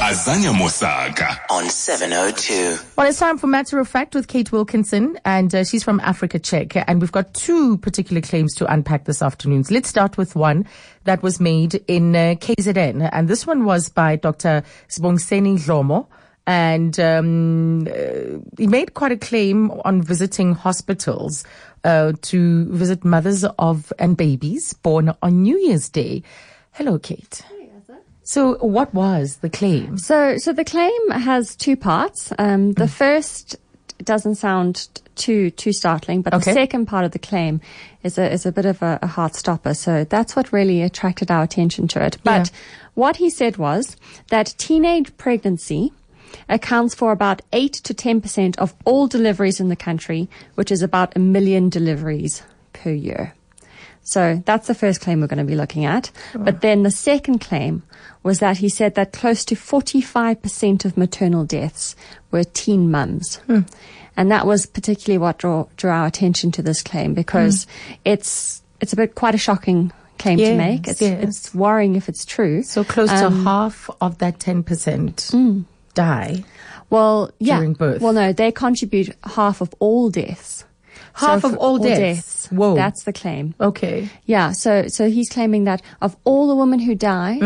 Azanya Mosaka on 702. Well, it's time for Matter of Fact with Kate Wilkinson, and she's from Africa Check. And we've got two particular claims to unpack this afternoon. So let's start with one that was made in KZN. And this one was by Dr. Sibongiseni Dhlomo. And he made quite a claim on visiting hospitals to visit mothers of and babies born on New Year's Day. Hello, Kate. So what was the claim? So the claim has two parts. The first doesn't sound too startling, but the second part of the claim is a bit of a heart stopper. So that's what really attracted our attention to it. But what he said was that teenage pregnancy accounts for about 8 to 10% of all deliveries in the country, which is about 1 million deliveries per year. So that's the first claim we're going to be looking at. But then the second claim was that he said that close to 45% of maternal deaths were teen mums. And that was particularly what drew our attention to this claim, because it's quite a shocking claim to make. It's worrying if it's true. So close to half of that 10% die during birth. Well, no, they contribute half of all deaths. Half of all deaths. Whoa. That's the claim. Okay. Yeah, so he's claiming that of all the women who die,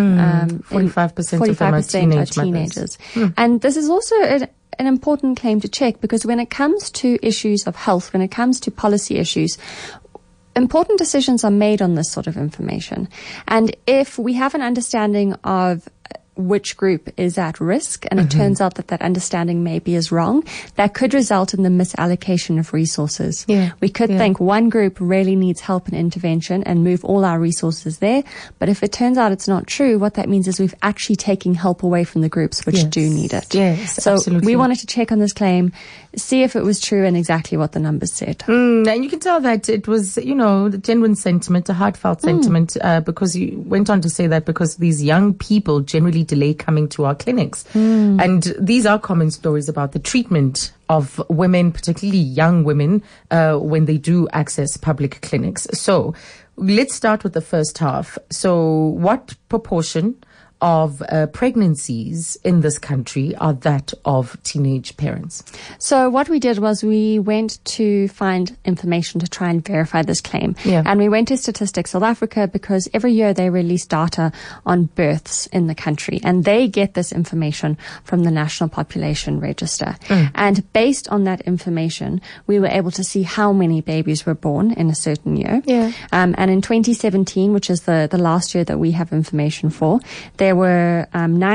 45% of them are teenagers. And this is also an important claim to check, because when it comes to issues of health, when it comes to policy issues, important decisions are made on this sort of information. And if we have an understanding of which group is at risk, and it turns out that understanding maybe is wrong, that could result in the misallocation of resources. We could think one group really needs help and intervention and move all our resources there, but if it turns out it's not true, what that means is we've actually taken help away from the groups which do need it. So absolutely. We wanted to check on this claim, see if it was true and exactly what the numbers said. And you can tell that it was, the genuine sentiment, a heartfelt sentiment, because you went on to say that because these young people generally delay coming to our clinics. And these are common stories about the treatment of women, particularly young women, when they do access public clinics. So let's start with the first half. So what proportion of pregnancies in this country are that of teenage parents? So what we did was we went to find information to try and verify this claim. And we went to Statistics South Africa, because every year they release data on births in the country, and they get this information from the National Population Register. And based on that information, we were able to see how many babies were born in a certain year. And in 2017, which is the last year that we have information for, there were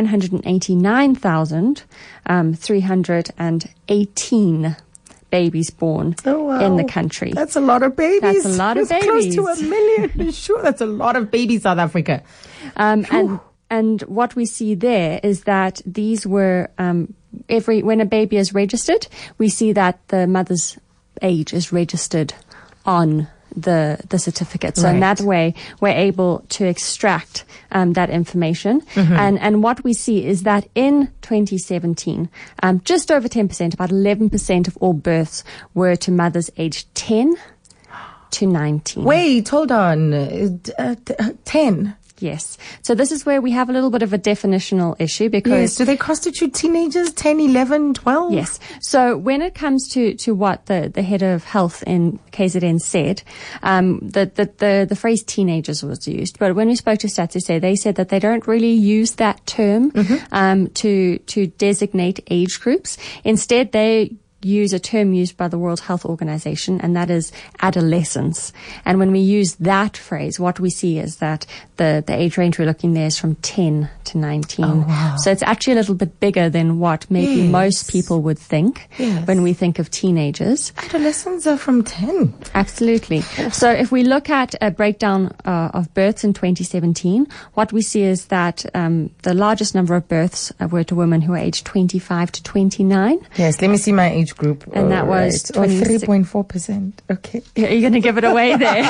989,318 babies born in the country. That's a lot of babies. That's a lot of babies. Close to 1 million. Sure, that's a lot of babies, South Africa. And what we see there is that these were when a baby is registered, we see that the mother's age is registered on the certificate. So in that way, we're able to extract that information. And what we see is that in 2017, just over 10%, about 11% of all births were to mothers aged 10 to 19. Wait, hold on. 10? Yes. So this is where we have a little bit of a definitional issue, because... do they constitute teenagers, 10, 11, 12? Yes. So when it comes to what the head of health in KZN said, the phrase teenagers was used. But when we spoke to Stats SA, they said that they don't really use that term to designate age groups. Instead, they use a term used by the World Health Organization, and that is adolescence. And when we use that phrase, what we see is that the age range we're looking there is from 10 to 19. So it's actually a little bit bigger than what maybe most people would think when we think of teenagers. Adolescents are from 10. Absolutely. So if we look at a breakdown of births in 2017, what we see is that the largest number of births were to women who are aged 25 to 29. Yes, let me see my age group. And that was 3.4%. Okay. You're going to give it away there.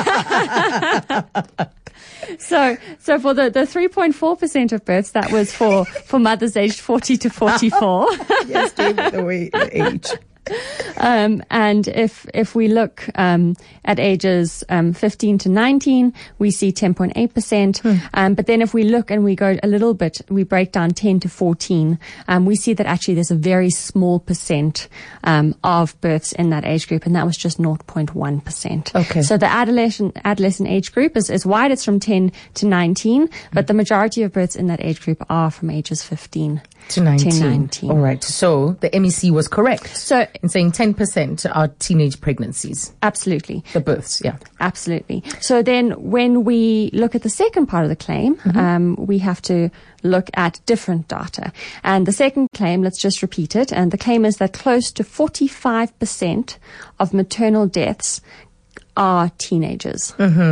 So for the 3.4% of births, that was for mothers aged 40 to 44. Yes, gave it away age. And if we look at ages 15 to 19, we see 10.8%. But then if we look and we go a little bit, we break down 10 to 14, we see that actually there's a very small percent of births in that age group, and that was just 0.1%. Okay. So the adolescent age group is wide. It's from 10 to 19, but the majority of births in that age group are from ages 15 to 19. All right. So the MEC was correct. So in saying 10% are teenage pregnancies. Absolutely. The births, yeah. Absolutely. So then when we look at the second part of the claim, we have to look at different data. And the second claim, let's just repeat it. And the claim is that close to 45% of maternal deaths are teenagers.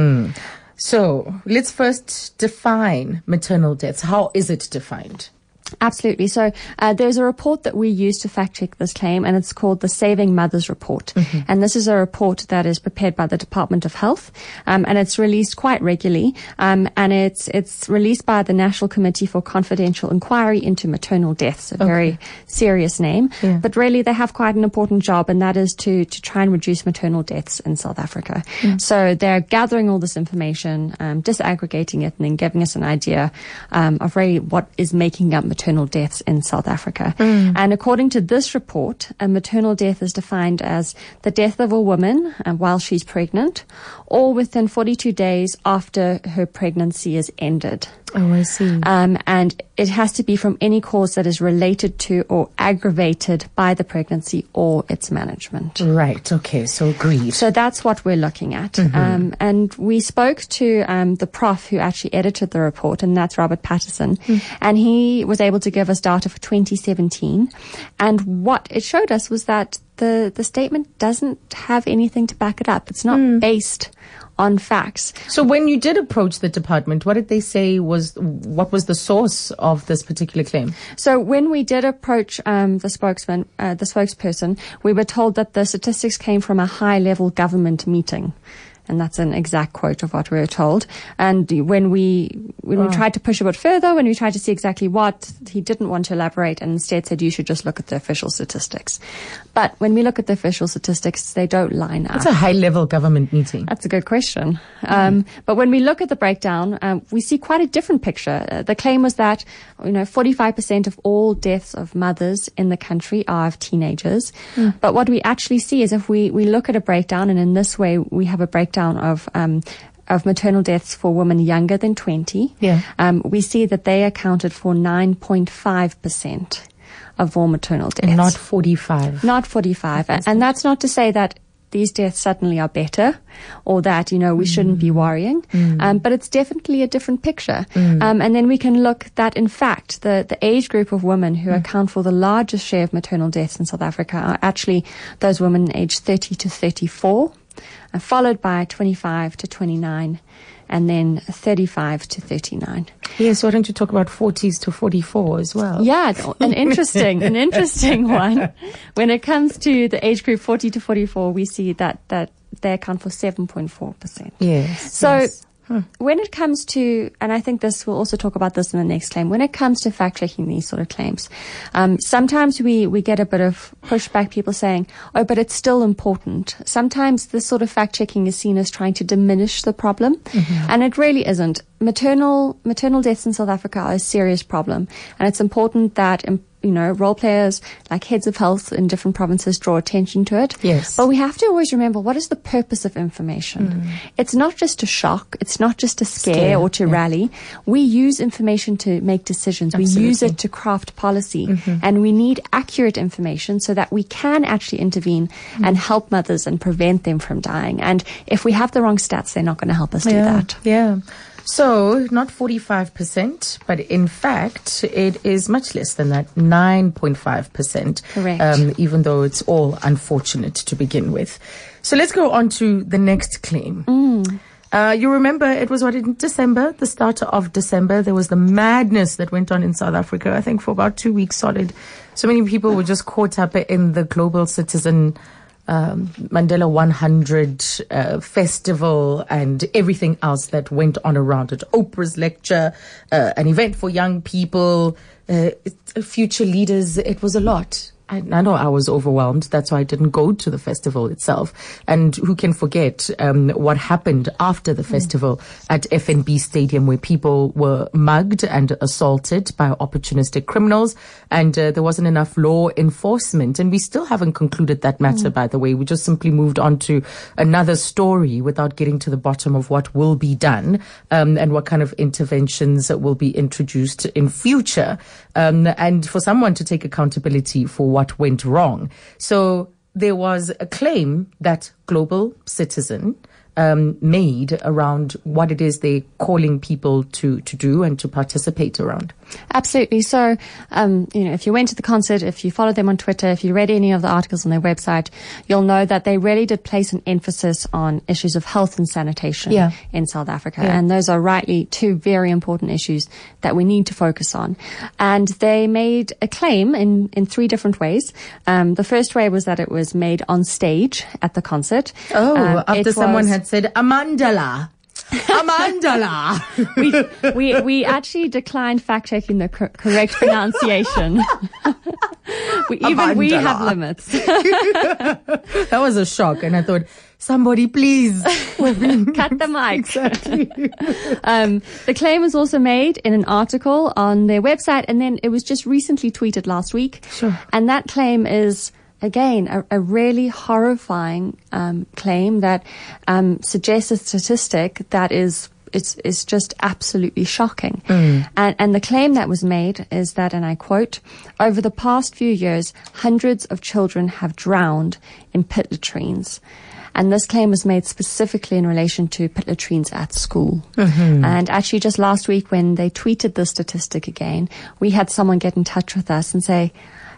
So let's first define maternal deaths. How is it defined? Absolutely. So there's a report that we use to fact check this claim, and it's called the Saving Mothers Report. And this is a report that is prepared by the Department of Health, and it's released quite regularly. And it's released by the National Committee for Confidential Inquiry into Maternal Deaths, a very serious name. Yeah. But really, they have quite an important job, and that is to try and reduce maternal deaths in South Africa. So they're gathering all this information, disaggregating it, and then giving us an idea of really what is making up maternal deaths in South Africa. And according to this report, a maternal death is defined as the death of a woman while she's pregnant or within 42 days after her pregnancy is ended. Oh, I see. And it has to be from any cause that is related to or aggravated by the pregnancy or its management. Right. Okay. So agreed. So that's what we're looking at. And we spoke to the prof who actually edited the report, and that's Robert Patterson. And he was able to give us data for 2017. And what it showed us was that the statement doesn't have anything to back it up. It's not based on facts. So when you did approach the department, what did they say what was the source of this particular claim? So when we did approach the spokesperson, we were told that the statistics came from a high-level government meeting. And that's an exact quote of what we were told. And when we tried to push a bit further, when we tried to see exactly what, he didn't want to elaborate and instead said you should just look at the official statistics. But when we look at the official statistics, they don't line up. It's a high-level government meeting. That's a good question. But when we look at the breakdown, we see quite a different picture. The claim was that 45% of all deaths of mothers in the country are of teenagers. But what we actually see is if we look at a breakdown, and in this way we have a breakdown of maternal deaths for women younger than 20, we see that they accounted for 9.5% of all maternal deaths. Not 45. Not 45. And that's not to say that these deaths suddenly are better or that, we shouldn't be worrying. But it's definitely a different picture. And then we can look that, in fact, the age group of women who account for the largest share of maternal deaths in South Africa are actually those women aged 30 to 34. Followed by 25 to 29, and then 35 to 39. Yes, why don't you talk about 40s to 44 as well? Yeah, an interesting one. When it comes to the age group 40 to 44, we see that they account for 7.4%. Yes. So. Yes. When it comes to, and I think we'll also talk about this in the next claim, when it comes to fact-checking these sort of claims, sometimes we get a bit of pushback, people saying, oh, but it's still important. Sometimes this sort of fact-checking is seen as trying to diminish the problem, and it really isn't. Maternal deaths in South Africa are a serious problem, and it's important that role players like heads of health in different provinces draw attention to it. Yes. But we have to always remember, what is the purpose of information? It's not just to shock. It's not just to scare or to rally. We use information to make decisions. Absolutely. We use it to craft policy. And we need accurate information so that we can actually intervene and help mothers and prevent them from dying. And if we have the wrong stats, they're not going to help us do that. Yeah. So, not 45%, but in fact, it is much less than that, 9.5%. Correct. Even though it's all unfortunate to begin with. So let's go on to the next claim. You remember it was in December, the start of December, there was the madness that went on in South Africa, I think for about 2 weeks solid. So many people were just caught up in the Global Citizen Mandela 100 festival and everything else that went on around it. Oprah's lecture, an event for young people, future leaders. It was a lot. I know I was overwhelmed. That's why I didn't go to the festival itself. And who can forget what happened after the festival at FNB Stadium, where people were mugged and assaulted by opportunistic criminals, and there wasn't enough law enforcement. And we still haven't concluded that matter, by the way. We just simply moved on to another story without getting to the bottom of what will be done and what kind of interventions will be introduced in future. And for someone to take accountability for what went wrong. So there was a claim that Global Citizen made around what it is they're calling people to do and to participate around. Absolutely. So, if you went to the concert, if you followed them on Twitter, if you read any of the articles on their website, you'll know that they really did place an emphasis on issues of health and sanitation in South Africa. Yeah. And those are rightly two very important issues that we need to focus on. And they made a claim in three different ways. The first way was that it was made on stage at the concert. After someone had said, Amandala. Amandala. we actually declined fact checking the correct pronunciation. We have limits. That was a shock, and I thought, somebody please cut the mic. Exactly. The claim was also made in an article on their website, and then it was just recently tweeted last week. Sure. And that claim is, again, a really horrifying claim that suggests a statistic that is just absolutely shocking. And the claim that was made is that, and I quote, over the past few years, hundreds of children have drowned in pit latrines. And this claim was made specifically in relation to pit latrines at school. And actually just last week when they tweeted the statistic again, we had someone get in touch with us and say,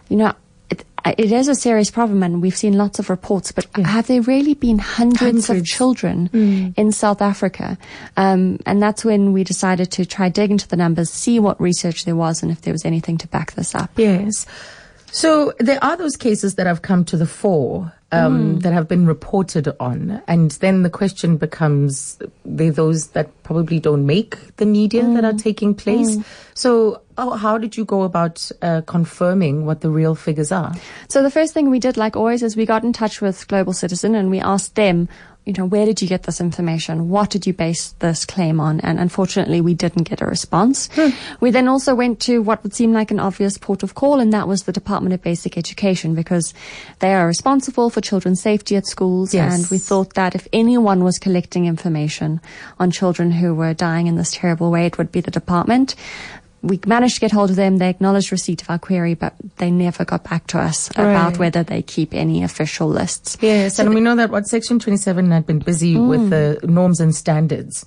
it is a serious problem, and we've seen lots of reports, but have there really been hundreds of children in South Africa? And that's when we decided to try dig into the numbers, see what research there was, and if there was anything to back this up. Yes. So there are those cases that have come to the fore that have been reported on. And then the question becomes, they're those that probably don't make the media that are taking place. So how did you go about confirming what the real figures are? So the first thing we did, like always, is we got in touch with Global Citizen and we asked them, where did you get this information? What did you base this claim on? And unfortunately, we didn't get a response. We then also went to what would seem like an obvious port of call, and that was the Department of Basic Education, because they are responsible for children's safety at schools. Yes. And we thought that if anyone was collecting information on children who were dying in this terrible way, it would be the department. We managed to get hold of them. They acknowledged receipt of our query, but they never got back to us about whether they keep any official lists. Yes, so and we know that Section 27 had been busy with the norms and standards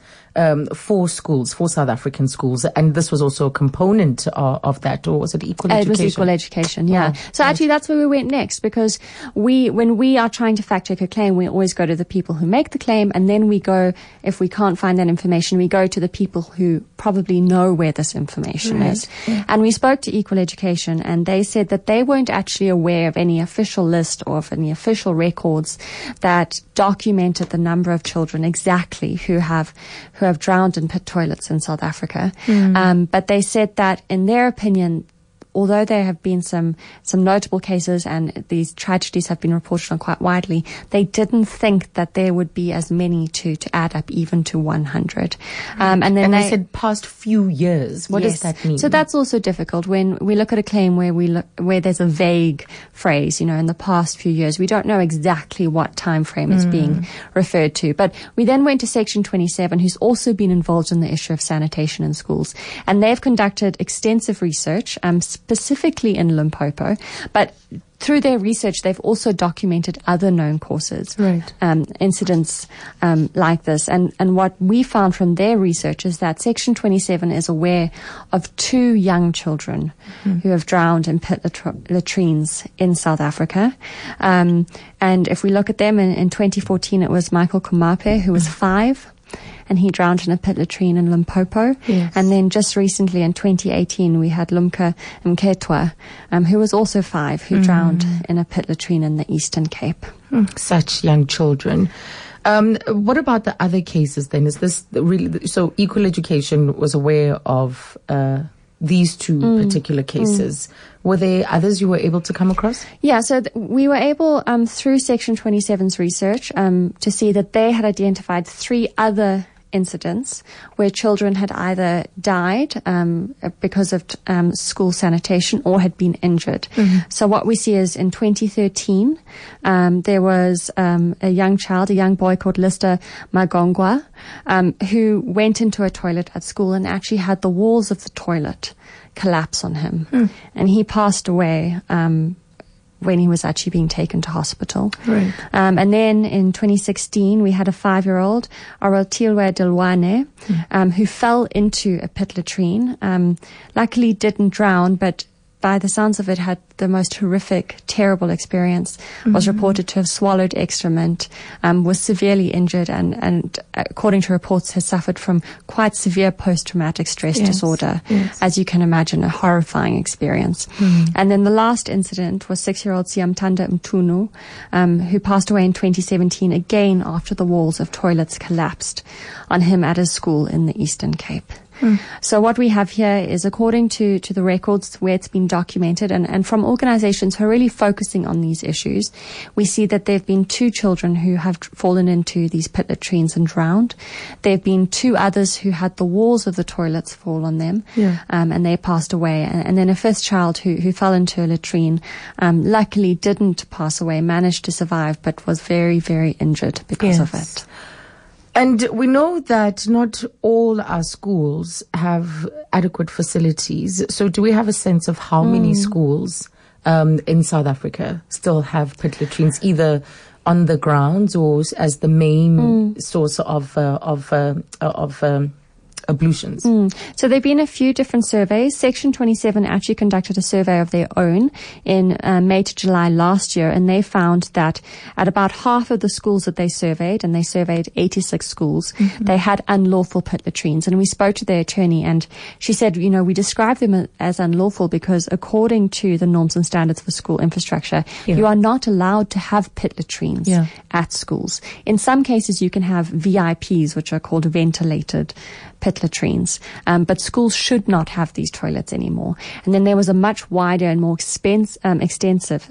for schools, for South African schools, and this was also a component of that, or was it equal education? It was equal education, yeah. So actually that's where we went next, because when we are trying to fact check a claim, we always go to the people who make the claim, and then we go, if we can't find that information, we go to the people who probably know where this information is. Yeah. And we spoke to Equal Education, and they said that they weren't actually aware of any official list or of any official records that documented the number of children exactly who have drowned in pit toilets in South Africa. But they said that, in their opinion, although there have been some notable cases and these tragedies have been reported on quite widely, they didn't think that there would be as many to add up even to 100. And then they said past few years. What does that mean? So that's also difficult when we look at a claim where there's a vague phrase, in the past few years. We don't know exactly what time frame is being referred to. But we then went to Section 27, who's also been involved in the issue of sanitation in schools. And they've conducted extensive research, specifically in Limpopo, but through their research, they've also documented other known causes, incidents like this. And what we found from their research is that Section 27 is aware of 2 young children who have drowned in pit latrines in South Africa. And if we look at them, in 2014, it was Michael Kumape, who was 5. And he drowned in a pit latrine in Limpopo. Yes. And then just recently in 2018, we had Lumka Mketwa, who was also 5, who drowned in a pit latrine in the Eastern Cape. Such young children. What about the other cases then? Is this really, so Equal Education was aware of these two particular cases. Were there others you were able to come across? Yeah, so we were able, through Section 27's research, to see that they had identified 3 other incidents where children had either died because of school sanitation or had been injured. So what we see is in 2013, there was a young boy called Lister Magongwa, who went into a toilet at school and actually had the walls of the toilet collapse on him. And he passed away when he was actually being taken to hospital. Right. And then in 2016, we had a 5-year-old, Aratilwe Dilwane, who fell into a pit latrine. Luckily didn't drown, but by the sounds of it, had the most horrific, terrible experience, was reported to have swallowed excrement, was severely injured, and according to reports, has suffered from quite severe post-traumatic stress disorder. As you can imagine, a horrifying experience. And then the last incident was 6-year-old Siyamthanda Mtunu, who passed away in 2017, again after the walls of toilets collapsed on him at his school in the Eastern Cape. So what we have here is, according to the records where it's been documented, and from organizations who are really focusing on these issues, we see that there have been 2 children who have fallen into these pit latrines and drowned. There have been 2 others who had the walls of the toilets fall on them, and they passed away. And then a 5th child who fell into a latrine, luckily didn't pass away, managed to survive, but was very, very injured because of it. And we know that not all our schools have adequate facilities. So do we have a sense of how many schools in South Africa still have pit latrines, either on the grounds or as the main source of ablutions? So there have been a few different surveys. Section 27 actually conducted a survey of their own in May to July last year, and they found that at about half of the schools that they surveyed, and they surveyed 86 schools, they had unlawful pit latrines. And we spoke to their attorney, and she said, we describe them as unlawful because according to the norms and standards for school infrastructure, you are not allowed to have pit latrines at schools. In some cases, you can have VIPs, which are called ventilated pit latrines, but schools should not have these toilets anymore. And then there was a much wider and more extensive,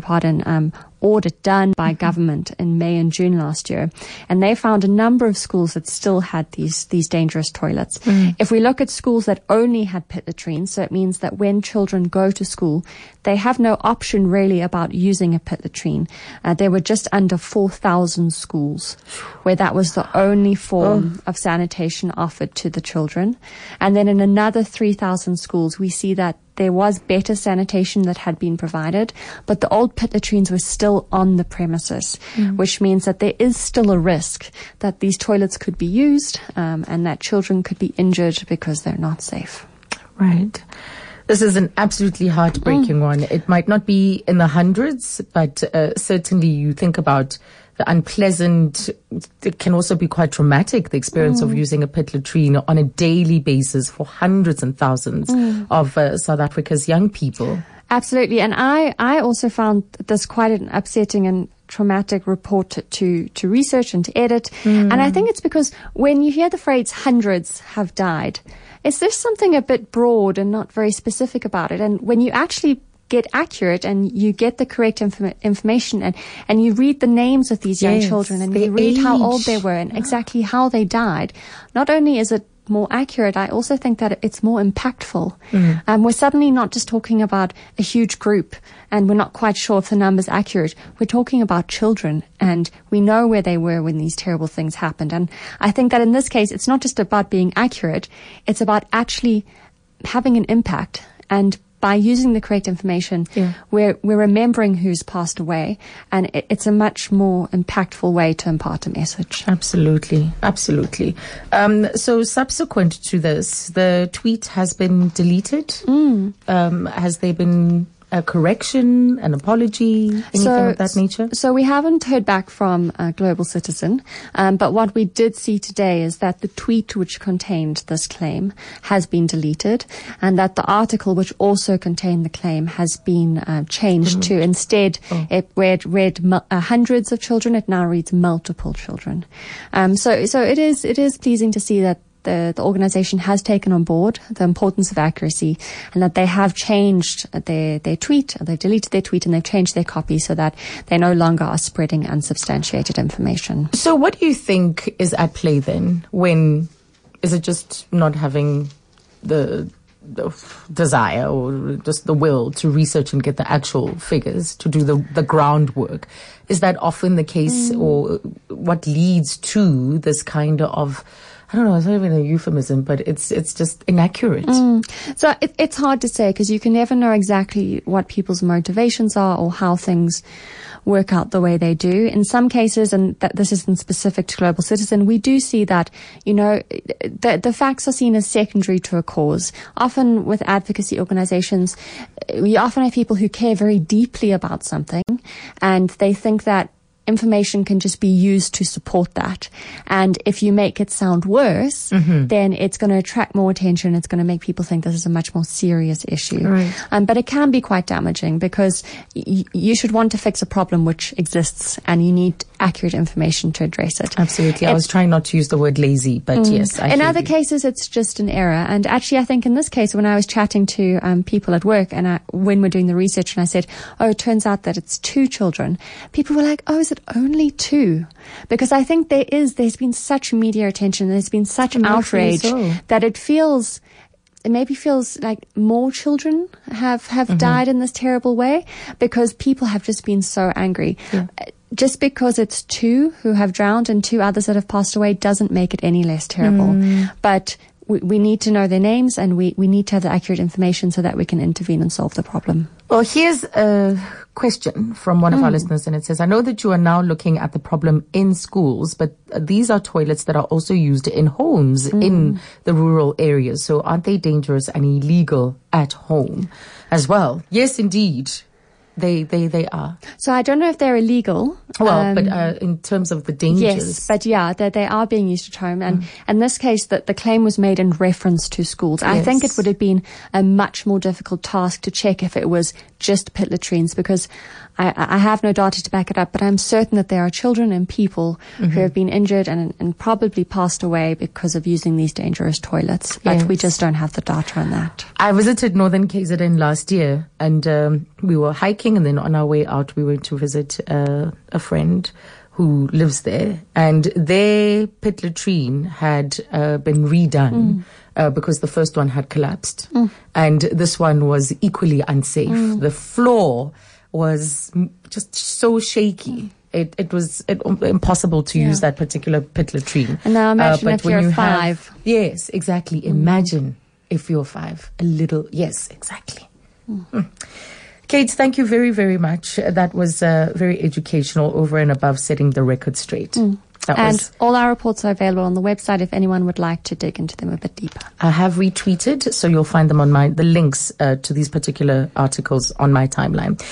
audit done by government in May and June last year, and they found a number of schools that still had these dangerous toilets. If we look at schools that only had pit latrines, so it means that when children go to school, they have no option really about using a pit latrine. There were just under 4,000 schools where that was the only form of sanitation offered to the children. And then in another 3,000 schools, we see that there was better sanitation that had been provided, but the old pit latrines were still on the premises, which means that there is still a risk that these toilets could be used, and that children could be injured because they're not safe. Right. This is an absolutely heartbreaking one. It might not be in the hundreds, but certainly you think about the unpleasant, it can also be quite traumatic, the experience of using a pit latrine on a daily basis for hundreds and thousands of South Africa's young people. Absolutely. And I also found this quite an upsetting and traumatic report to research and to edit. And I think it's because when you hear the phrase hundreds have died, is there something a bit broad and not very specific about it? And when you actually get accurate and you get the correct information and you read the names of these young children and you read how old they were and exactly how they died, not only is it more accurate, I also think that it's more impactful. We're suddenly not just talking about a huge group and we're not quite sure if the number's accurate. We're talking about children and we know where they were when these terrible things happened. And I think that in this case, it's not just about being accurate, it's about actually having an impact. And by using the correct information, we're remembering who's passed away, and it's a much more impactful way to impart a message. Absolutely, absolutely. So subsequent to this, the tweet has been deleted. Has there been a correction, an apology, anything of that nature? So we haven't heard back from Global Citizen, but what we did see today is that the tweet which contained this claim has been deleted, and that the article which also contained the claim has been changed to instead it read hundreds of children. It now reads multiple children. So it is pleasing to see that the organization has taken on board the importance of accuracy, and that they have changed their tweet, they've deleted their tweet and they've changed their copy so that they no longer are spreading unsubstantiated information. So what do you think is at play then? Is it just not having the desire or just the will to research and get the actual figures, to do the groundwork? Is that often the case, or what leads to this kind of, I don't know, it's not even a euphemism, but it's just inaccurate? So it's hard to say, because you can never know exactly what people's motivations are or how things work out the way they do. In some cases, and that this isn't specific to Global Citizen, we do see that, the facts are seen as secondary to a cause. Often with advocacy organizations, we often have people who care very deeply about something, and they think that information can just be used to support that. And if you make it sound worse, then it's going to attract more attention. It's going to make people think this is a much more serious issue. Right. But it can be quite damaging, because you should want to fix a problem which exists, and you need accurate information to address it. Absolutely. I was trying not to use the word lazy, but yes. In other cases, it's just an error. And actually, I think in this case, when I was chatting to people at work, and when we're doing the research, and I said, oh, it turns out that it's 2 children, people were like, oh, is it only 2? Because I think there's been such media attention, there's been such outrage that it maybe feels like more children have died in this terrible way, because people have just been so angry. Yeah. Just because it's 2 who have drowned and 2 others that have passed away doesn't make it any less terrible. But we need to know their names, and we need to have the accurate information so that we can intervene and solve the problem. Well, here's a question from one of our listeners, and it says, I know that you are now looking at the problem in schools, but these are toilets that are also used in homes in the rural areas. So aren't they dangerous and illegal at home as well? Yes, indeed. They are. So I don't know if they're illegal. Well, but in terms of the dangers. Yes, but yeah, they are being used at home. And in this case, the claim was made in reference to schools. Yes. I think it would have been a much more difficult task to check if it was just pit latrines, because I have no data to back it up, but I'm certain that there are children and people who have been injured and probably passed away because of using these dangerous toilets. But we just don't have the data on that. I visited Northern KZN last year, and we were hiking, and then on our way out, we went to visit a friend who lives there, and their pit latrine had been redone because the first one had collapsed, and this one was equally unsafe. The floor was just so shaky. It was impossible to use that particular pit latrine. And now imagine if you're 5. Yes, exactly. Imagine if you're 5. Yes, exactly. Kate, thank you very, very much. That was very educational, over and above setting the record straight. And all our reports are available on the website if anyone would like to dig into them a bit deeper. I have retweeted, so you'll find them on the links to these particular articles on my timeline.